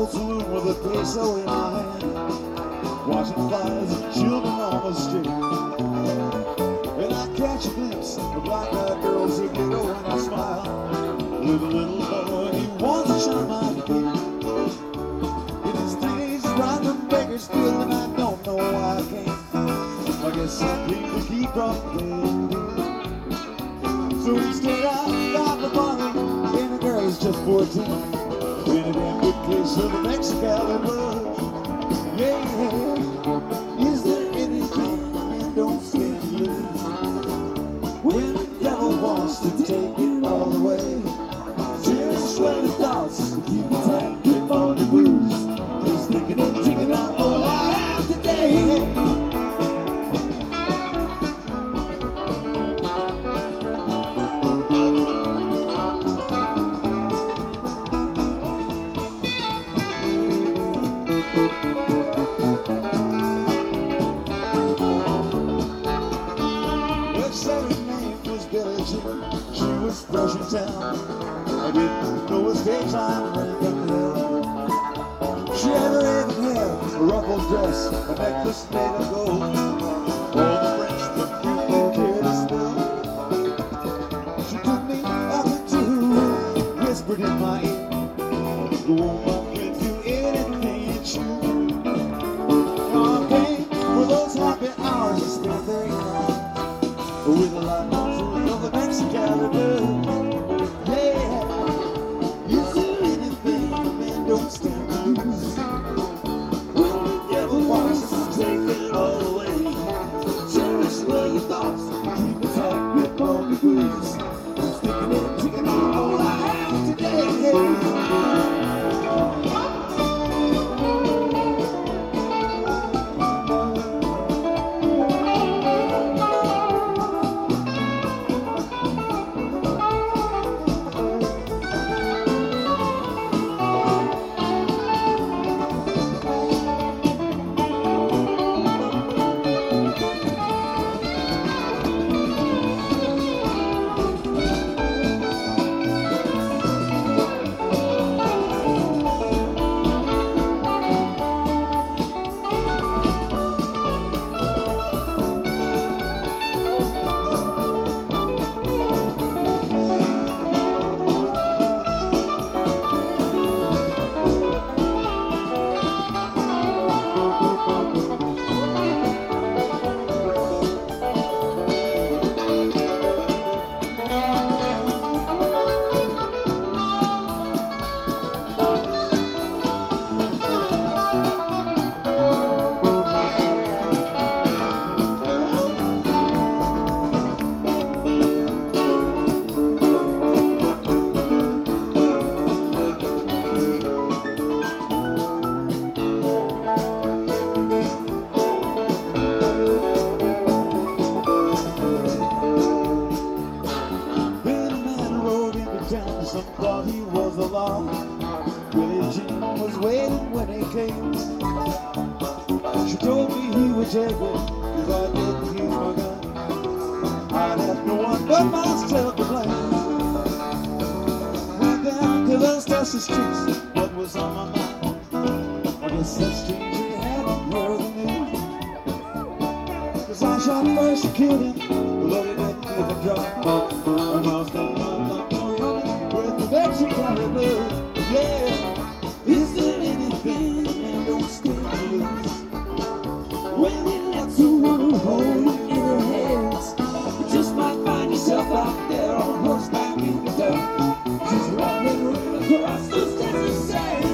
old saloon with a peso in my hand, watching flies and children on the street. And I catch a glimpse of black-eyed girls who giggle when I smile. With a little boy, he wants to shine my feet. In his teenage ride from Bakersfield, and I don't know why I can't. I guess I came to keep from playing. So instead I got the money, and the girl is just 14. In a damn good place of the Excalibur. Yeah, is there anything you don't stand to lose? When the devil wants to take it all away, serious sweaty thoughts keep me tight, grip on the blues. Just thinking and taking out all I have today. She was fresh in town. I didn't know his day time ran from hell. She had her raven hair, a ruffled dress, a necklace made of gold. All the French that you didn't care to smell. She took me up into her room, whispered in my ear, "Go on, my friend, do anything you choose." Now I came for those happy hours to spend there with a light of the Excalibur. Yeah, is there anything a man don't stand to lose? When the devil wants to take it all away, cherish well your thoughts, keep a tight grip on the grooves. I'm sticking and taking all I have today. Some thought he was the law. Billie Jean was waiting when he came. She told me he would take it if I didn't use my gun. I'd have no one but myself to blame. Went down to those dusty streets. What was on my mind? I guess that stranger hadn't heard the news. 'Cause I shot first and killed him, loaded it with a drum. And I was done with the Excalibur. Yeah, is there anything man don't stand to lose? When it lets the world hold you in her hands, you just might find yourself out there on horseback in the dirt, just running across those desert sands.